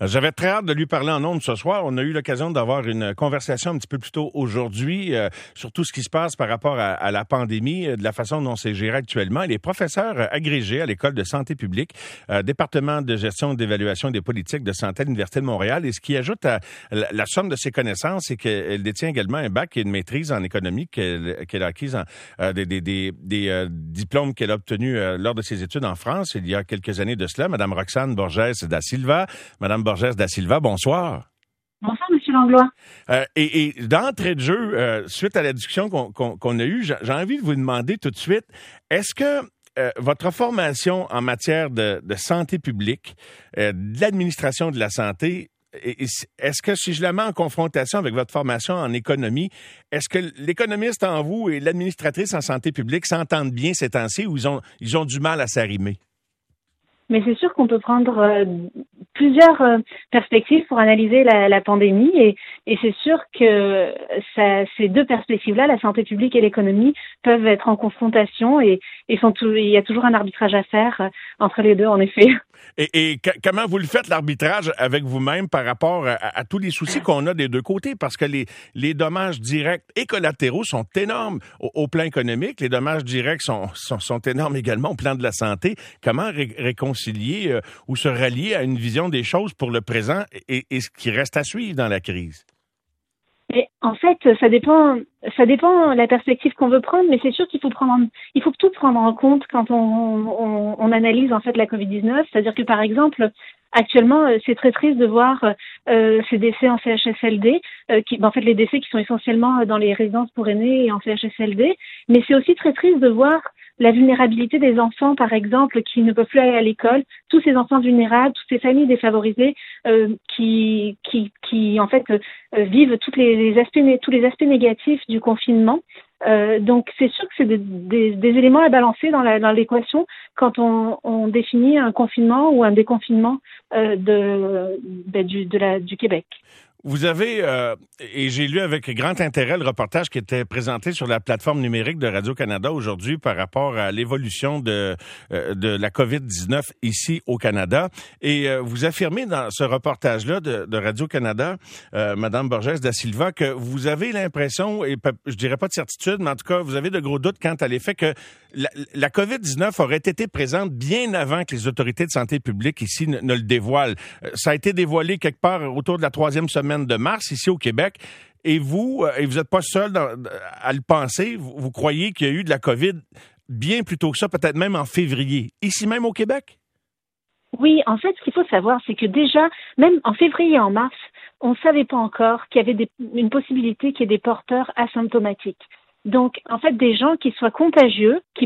J'avais très hâte de lui parler en ondes ce soir. On a eu l'occasion d'avoir une conversation un petit peu plus tôt aujourd'hui sur tout ce qui se passe par rapport à la pandémie, de la façon dont c'est géré actuellement. Il est professeur agrégé à l'École de santé publique, département de gestion et d'évaluation des politiques de santé à l'Université de Montréal. Et ce qui ajoute à la somme de ses connaissances, c'est qu'elle détient également un bac et une maîtrise en économie qu'elle a acquise des diplômes qu'elle a obtenus lors de ses études en France il y a quelques années de cela. Madame Roxane Borges da Silva. Madame Borges da Silva, bonsoir. Bonsoir, Monsieur Langlois. Et d'entrée de jeu, suite à la discussion qu'on a eue, j'ai envie de vous demander tout de suite, est-ce que votre formation en matière de santé publique, de l'administration de la santé, est-ce que si je la mets en confrontation avec votre formation en économie, est-ce que l'économiste en vous et l'administratrice en santé publique s'entendent bien ces temps-ci ou ils ont du mal à s'arrimer? Mais c'est sûr qu'on peut prendre plusieurs perspectives pour analyser la pandémie et c'est sûr que ces deux perspectives-là, la santé publique et l'économie, peuvent être en confrontation et il y a toujours un arbitrage à faire entre les deux, en effet. Et comment vous le faites, l'arbitrage, avec vous-même par rapport à tous les soucis qu'on a des deux côtés? Parce que les dommages directs et collatéraux sont énormes au plan économique. Les dommages directs sont énormes également au plan de la santé. Comment réconcilier ou se rallier à une vision des choses pour le présent et ce qui reste à suivre dans la crise? Et en fait, ça dépend la perspective qu'on veut prendre, mais c'est sûr qu'il faut tout prendre en compte quand on analyse en fait la Covid-19. C'est-à-dire que par exemple, actuellement, c'est très triste de voir ces décès en CHSLD, les décès qui sont essentiellement dans les résidences pour aînés et en CHSLD, mais c'est aussi très triste de voir la vulnérabilité des enfants, par exemple, qui ne peuvent plus aller à l'école, tous ces enfants vulnérables, toutes ces familles défavorisées qui en fait vivent tous les aspects négatifs du confinement. Donc c'est sûr que c'est des éléments à balancer dans l'équation quand on définit un confinement ou un déconfinement du Québec. Vous avez, et j'ai lu avec grand intérêt le reportage qui était présenté sur la plateforme numérique de Radio-Canada aujourd'hui par rapport à l'évolution de la COVID-19 ici au Canada. Et vous affirmez dans ce reportage-là de Radio-Canada, Madame Borges da Silva, que vous avez l'impression, et je dirais pas de certitude, mais en tout cas, vous avez de gros doutes quant à l'effet que la COVID-19 aurait été présente bien avant que les autorités de santé publique ici ne le dévoilent. Ça a été dévoilé quelque part autour de la 3e semaine de mars ici au Québec. Et vous n'êtes pas seul à le penser. Vous croyez qu'il y a eu de la COVID bien plus tôt que ça, peut-être même en février, ici même au Québec? Oui, en fait, ce qu'il faut savoir, c'est que déjà, même en février et en mars, on ne savait pas encore qu'il y avait une possibilité qu'il y ait des porteurs asymptomatiques. Donc, en fait, des gens qui soient contagieux, qui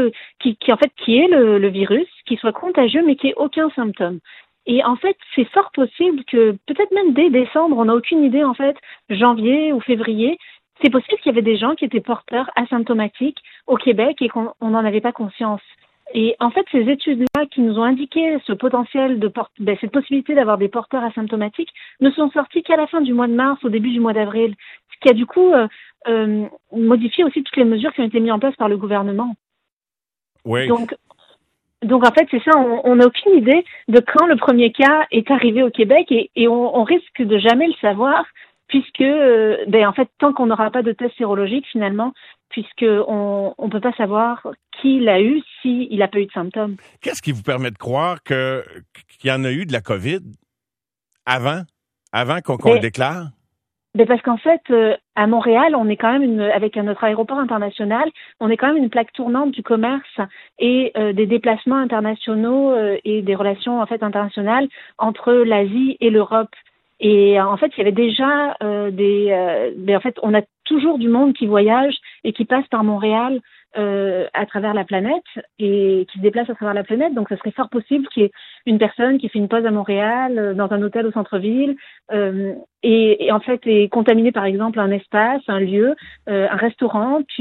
aient le virus, qui soient contagieux, mais qui aient aucun symptôme. Et en fait, c'est fort possible que, peut-être même dès décembre, on n'a aucune idée, en fait, janvier ou février, c'est possible qu'il y avait des gens qui étaient porteurs asymptomatiques au Québec et qu'on n'en avait pas conscience. Et en fait, ces études-là qui nous ont indiqué ce potentiel cette possibilité d'avoir des porteurs asymptomatiques ne sont sorties qu'à la fin du mois de mars, au début du mois d'avril, ce qui a du coup modifié aussi toutes les mesures qui ont été mises en place par le gouvernement. Oui. Donc en fait, c'est ça, on n'a aucune idée de quand le premier cas est arrivé au Québec et on risque de jamais le savoir puisque, en fait, tant qu'on n'aura pas de test sérologique finalement, puisqu'on ne peut pas savoir qui l'a eu s'il n'a pas eu de symptômes. Qu'est-ce qui vous permet de croire qu'il y en a eu de la COVID avant qu'on le déclare? Parce qu'en fait, à Montréal, on est quand même avec notre aéroport international, on est quand même une plaque tournante du commerce et des déplacements internationaux et des relations en fait internationales entre l'Asie et l'Europe. Et en fait, il y avait déjà en fait, on a toujours du monde qui voyage et qui passe par Montréal à travers la planète et qui se déplace à travers la planète. Donc, ce serait fort possible qu'il y ait une personne qui fait une pause à Montréal, dans un hôtel au centre-ville, et en fait est contaminée par exemple un espace, un lieu, un restaurant, puis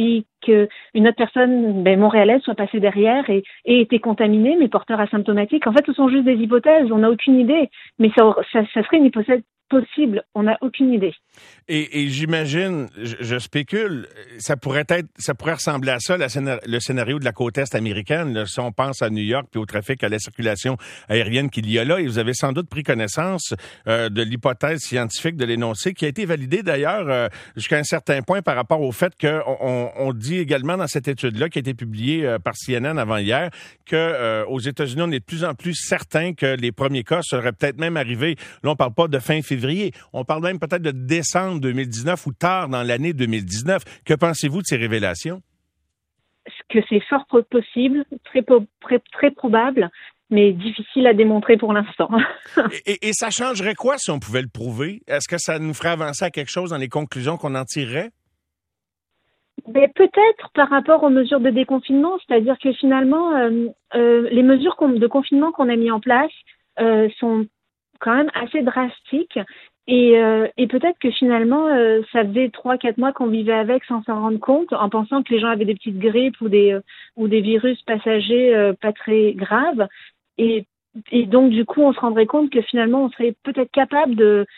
qu'une autre personne montréalaise soit passée derrière et été contaminée, mais porteur asymptomatique. En fait, ce sont juste des hypothèses, on n'a aucune idée, mais ça serait une hypothèse possible, on n'a aucune idée. Et j'imagine, je spécule, ça pourrait ressembler à ça, le scénario de la côte est américaine, là, si on pense à New York puis au trafic, à la circulation aérienne qu'il y a là, et vous avez sans doute pris connaissance de l'hypothèse scientifique de l'énoncé, qui a été validée d'ailleurs jusqu'à un certain point par rapport au fait qu'on dit également dans cette étude-là, qui a été publiée par CNN avant hier, que aux États-Unis, on est de plus en plus certain que les premiers cas seraient peut-être même arrivés. Là, on parle pas de fin février, on parle même peut-être de décembre 2019 ou tard dans l'année 2019. Que pensez-vous de ces révélations? Que c'est fort possible, très probable, mais difficile à démontrer pour l'instant. et ça changerait quoi si on pouvait le prouver? Est-ce que ça nous ferait avancer à quelque chose dans les conclusions qu'on en tirerait? Peut-être par rapport aux mesures de déconfinement, c'est-à-dire que finalement, les mesures de confinement qu'on a mis en place sont quand même assez drastiques. Et peut-être que finalement, ça faisait 3-4 mois qu'on vivait avec sans s'en rendre compte, en pensant que les gens avaient des petites grippes ou des virus passagers pas très graves. Et donc, du coup, on se rendrait compte que finalement, on serait peut-être capable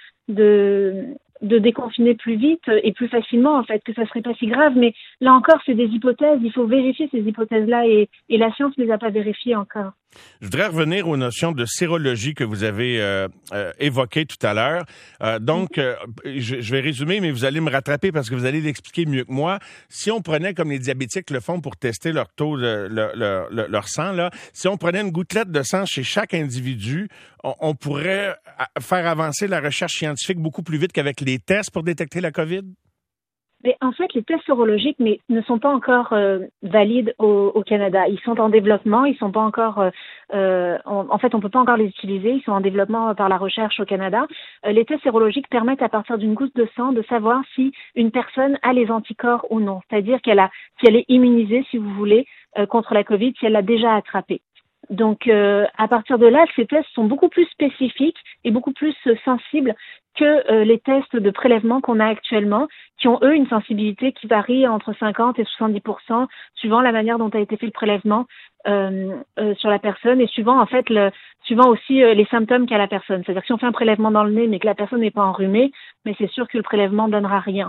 de déconfiner plus vite et plus facilement, en fait, que ça serait pas si grave. Mais là encore, c'est des hypothèses. Il faut vérifier ces hypothèses-là et la science ne les a pas vérifiées encore. Je voudrais revenir aux notions de sérologie que vous avez évoquées tout à l'heure. Je vais résumer, mais vous allez me rattraper parce que vous allez l'expliquer mieux que moi. Si on prenait, comme les diabétiques le font pour tester leur taux, leur sang, là, si on prenait une gouttelette de sang chez chaque individu, on pourrait faire avancer la recherche scientifique beaucoup plus vite qu'avec les tests pour détecter la COVID? Mais en fait, les tests sérologiques ne sont pas encore valides au Canada. Ils sont en développement, ils sont pas encore. En fait, on peut pas encore les utiliser. Ils sont en développement par la recherche au Canada. Les tests sérologiques permettent à partir d'une goutte de sang de savoir si une personne a les anticorps ou non. C'est-à-dire si elle est immunisée, si vous voulez, contre la COVID, si elle l'a déjà attrapée. Donc, à partir de là, ces tests sont beaucoup plus spécifiques et beaucoup plus sensibles que les tests de prélèvement qu'on a actuellement, qui ont, eux, une sensibilité qui varie entre 50 et 70%, suivant la manière dont a été fait le prélèvement sur la personne et suivant aussi les symptômes qu'a la personne. C'est-à-dire que si on fait un prélèvement dans le nez, mais que la personne n'est pas enrhumée, mais c'est sûr que le prélèvement donnera rien.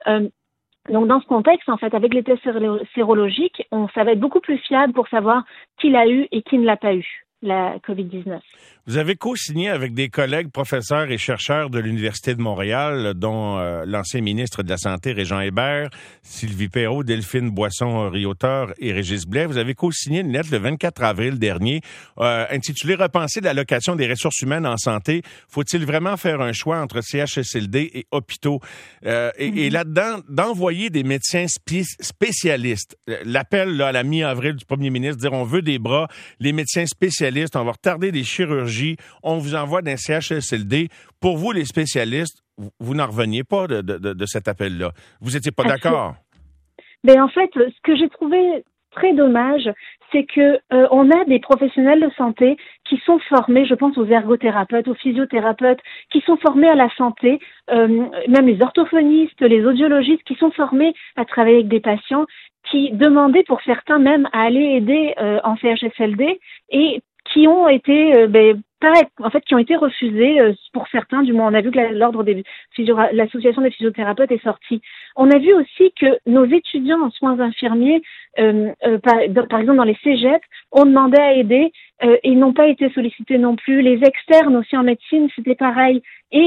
Donc, dans ce contexte, en fait, avec les tests sérologiques, ça va être beaucoup plus fiable pour savoir qui l'a eu et qui ne l'a pas eu, la COVID-19. Vous avez co-signé avec des collègues professeurs et chercheurs de l'Université de Montréal, dont l'ancien ministre de la Santé, Régent Hébert, Sylvie Perrault, Delphine Boisson-Riotor et Régis Blais. Vous avez co-signé une lettre le 24 avril dernier, intitulée « Repenser l'allocation des ressources humaines en santé. Faut-il vraiment faire un choix entre CHSLD et hôpitaux? » Et là-dedans, d'envoyer des médecins spécialistes. L'appel là, à la mi-avril du premier ministre, dire on veut des bras, les médecins spécialistes, on va retarder des chirurgies, on vous envoie d'un CHSLD. Pour vous, les spécialistes, vous n'en reveniez pas de cet appel-là. Vous n'étiez pas d'accord? En fait, ce que j'ai trouvé très dommage, c'est que on a des professionnels de santé qui sont formés, je pense aux ergothérapeutes, aux physiothérapeutes, qui sont formés à la santé, même les orthophonistes, les audiologistes, qui sont formés à travailler avec des patients, qui demandaient pour certains même à aller aider en CHSLD et qui ont été qui ont été refusés pour certains, du moins on a vu que l'association des physiothérapeutes est sortie. On a vu aussi que nos étudiants en soins infirmiers, par exemple dans les cégeps, ont demandé à aider et n'ont pas été sollicités non plus. Les externes aussi en médecine, c'était pareil.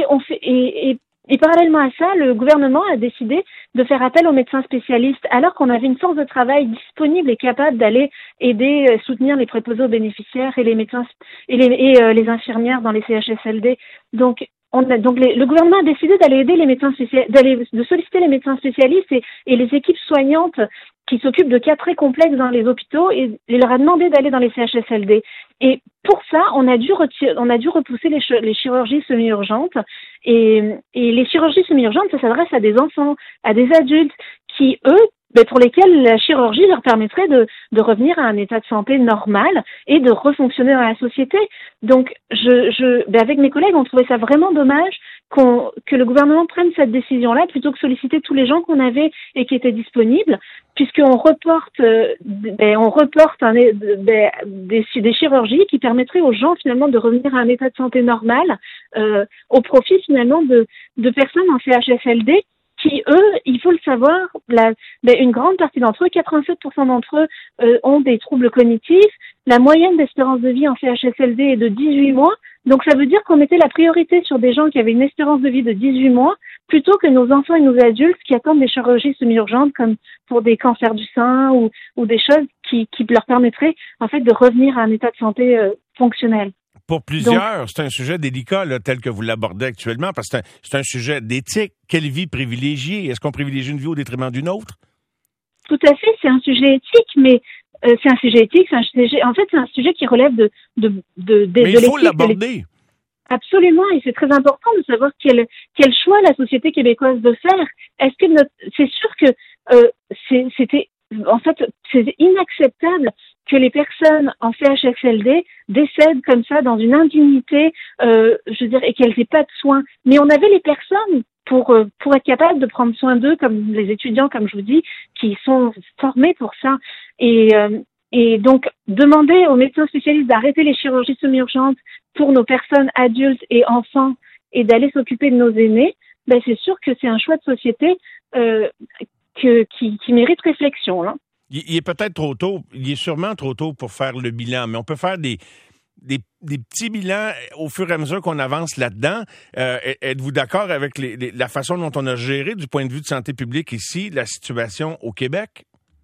Et parallèlement à ça, le gouvernement a décidé de faire appel aux médecins spécialistes, alors qu'on avait une force de travail disponible et capable d'aller aider, soutenir les préposés aux bénéficiaires et les médecins et les infirmières dans les CHSLD. Donc le gouvernement a décidé d'aller aider les médecins de solliciter les médecins spécialistes et les équipes soignantes qui s'occupent de cas très complexes dans les hôpitaux et leur a demandé d'aller dans les CHSLD. Et pour ça, on a dû repousser les chirurgies semi-urgentes. Et les chirurgies semi-urgentes, ça s'adresse à des enfants, à des adultes qui, eux, pour lesquels la chirurgie leur permettrait de revenir à un état de santé normal et de refonctionner dans la société. Donc, avec mes collègues, on trouvait ça vraiment dommage que le gouvernement prenne cette décision-là plutôt que solliciter tous les gens qu'on avait et qui étaient disponibles, puisqu'on reporte, des chirurgies qui permettraient aux gens finalement de revenir à un état de santé normal, au profit finalement de personnes en CHSLD qui, eux, il faut le savoir, une grande partie d'entre eux, 87% d'entre eux, ont des troubles cognitifs. La moyenne d'espérance de vie en CHSLD est de 18 mois. Donc, ça veut dire qu'on mettait la priorité sur des gens qui avaient une espérance de vie de 18 mois plutôt que nos enfants et nos adultes qui attendent des chirurgies semi-urgentes comme pour des cancers du sein ou des choses qui leur permettraient, en fait, de revenir à un état de santé fonctionnel. Pour plusieurs, c'est un sujet délicat, là, tel que vous l'abordez actuellement, parce que c'est un sujet d'éthique. Quelle vie privilégier? Est-ce qu'on privilégie une vie au détriment d'une autre? Tout à fait, c'est un sujet éthique, mais c'est un sujet éthique, en fait, c'est un sujet qui relève de mais il faut l'aborder. Absolument, et c'est très important de savoir quel choix la société québécoise veut faire. Est-ce que c'est sûr que c'est inacceptable que les personnes en CHSLD décèdent comme ça dans une indignité, et qu'elles n'aient pas de soins. Mais on avait les personnes pour être capable de prendre soin d'eux, comme les étudiants, comme je vous dis, qui sont formés pour ça. Et donc, demander aux médecins spécialistes d'arrêter les chirurgies semi-urgentes pour nos personnes adultes et enfants et d'aller s'occuper de nos aînés, c'est sûr que c'est un choix de société qui mérite réflexion, là. Il est peut-être trop tôt, il est sûrement trop tôt pour faire le bilan, mais on peut faire des petits bilans au fur et à mesure qu'on avance là-dedans. Êtes-vous d'accord avec la façon dont on a géré, du point de vue de santé publique ici, la situation au Québec?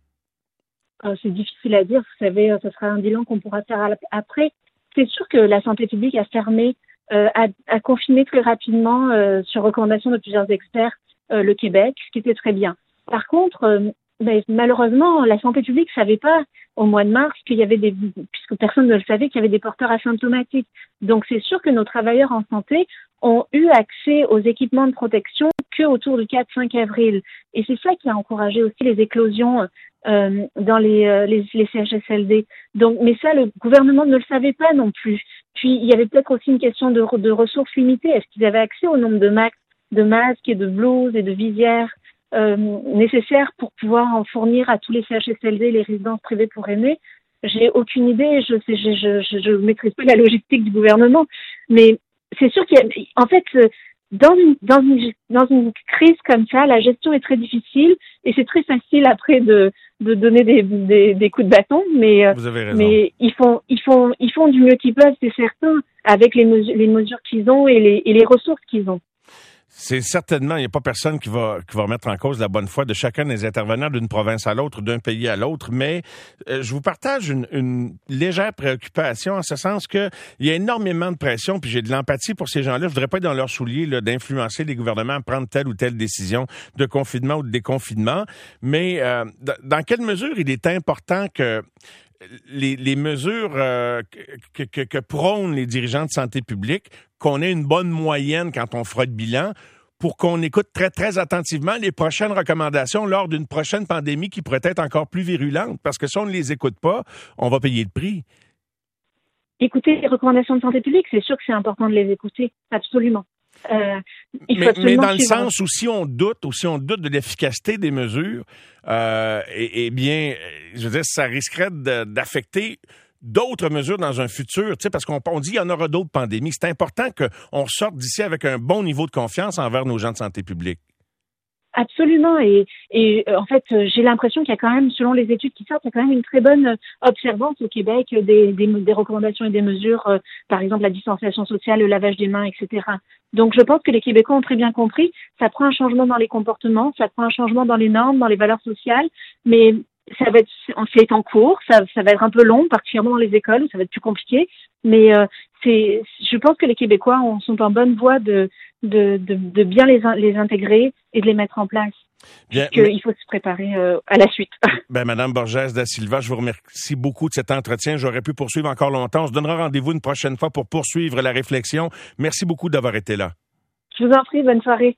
C'est difficile à dire. Vous savez, ce sera un bilan qu'on pourra faire après. C'est sûr que la santé publique a fermé, a confiné très rapidement, sur recommandation de plusieurs experts, le Québec, ce qui était très bien. Par contre, malheureusement, la santé publique ne savait pas au mois de mars puisque personne ne le savait, qu'il y avait des porteurs asymptomatiques. Donc, c'est sûr que nos travailleurs en santé ont eu accès aux équipements de protection qu'autour du 4-5 avril. Et c'est ça qui a encouragé aussi les éclosions dans les CHSLD. Donc, mais ça, le gouvernement ne le savait pas non plus. Puis, il y avait peut-être aussi une question de ressources limitées. Est-ce qu'ils avaient accès au nombre de masques et de blouses et de visières nécessaires pour pouvoir en fournir à tous les CHSLD, les résidences privées pour aînés? J'ai aucune idée. Je maîtrise pas la logistique du gouvernement, mais c'est sûr en fait, dans une crise comme ça, la gestion est très difficile et c'est très facile après de donner des coups de bâton, mais vous avez raison. Mais ils font du mieux qu'ils peuvent, c'est certain, avec les mesures qu'ils ont et les ressources qu'ils ont. C'est certainement, il n'y a pas personne qui va remettre en cause la bonne foi de chacun des intervenants d'une province à l'autre, d'un pays à l'autre, mais je vous partage une légère préoccupation en ce sens que il y a énormément de pression, puis j'ai de l'empathie pour ces gens-là. Je voudrais pas être dans leurs souliers là, d'influencer les gouvernements à prendre telle ou telle décision de confinement ou de déconfinement, mais dans quelle mesure il est important que les mesures que prônent les dirigeants de santé publique, qu'on ait une bonne moyenne quand on fera le bilan, pour qu'on écoute très, très attentivement les prochaines recommandations lors d'une prochaine pandémie qui pourrait être encore plus virulente. Parce que si on ne les écoute pas, on va payer le prix. Écoutez les recommandations de santé publique, c'est sûr que c'est important de les écouter, absolument. Mais dans le sens où si on doute de l'efficacité des mesures, bien, je veux dire, ça risquerait d'affecter d'autres mesures dans un futur, tu sais, parce qu'on dit qu'il y en aura d'autres pandémies. C'est important qu'on sorte d'ici avec un bon niveau de confiance envers nos gens de santé publique. Absolument. Et en fait, j'ai l'impression qu'il y a quand même, selon les études qui sortent, il y a quand même une très bonne observance au Québec des recommandations et des mesures, par exemple la distanciation sociale, le lavage des mains, etc. Donc, je pense que les Québécois ont très bien compris. Ça prend un changement dans les comportements, ça prend un changement dans les normes, dans les valeurs sociales, mais c'est en cours, ça va être un peu long, particulièrement dans les écoles où ça va être plus compliqué, mais je pense que les Québécois sont en bonne voie de bien les intégrer et de les mettre en place. Bien, il faut se préparer à la suite. Madame Borges da Silva, je vous remercie beaucoup de cet entretien. J'aurais pu poursuivre encore longtemps. On se donnera rendez-vous une prochaine fois pour poursuivre la réflexion. Merci beaucoup d'avoir été là. Je vous en prie, bonne soirée.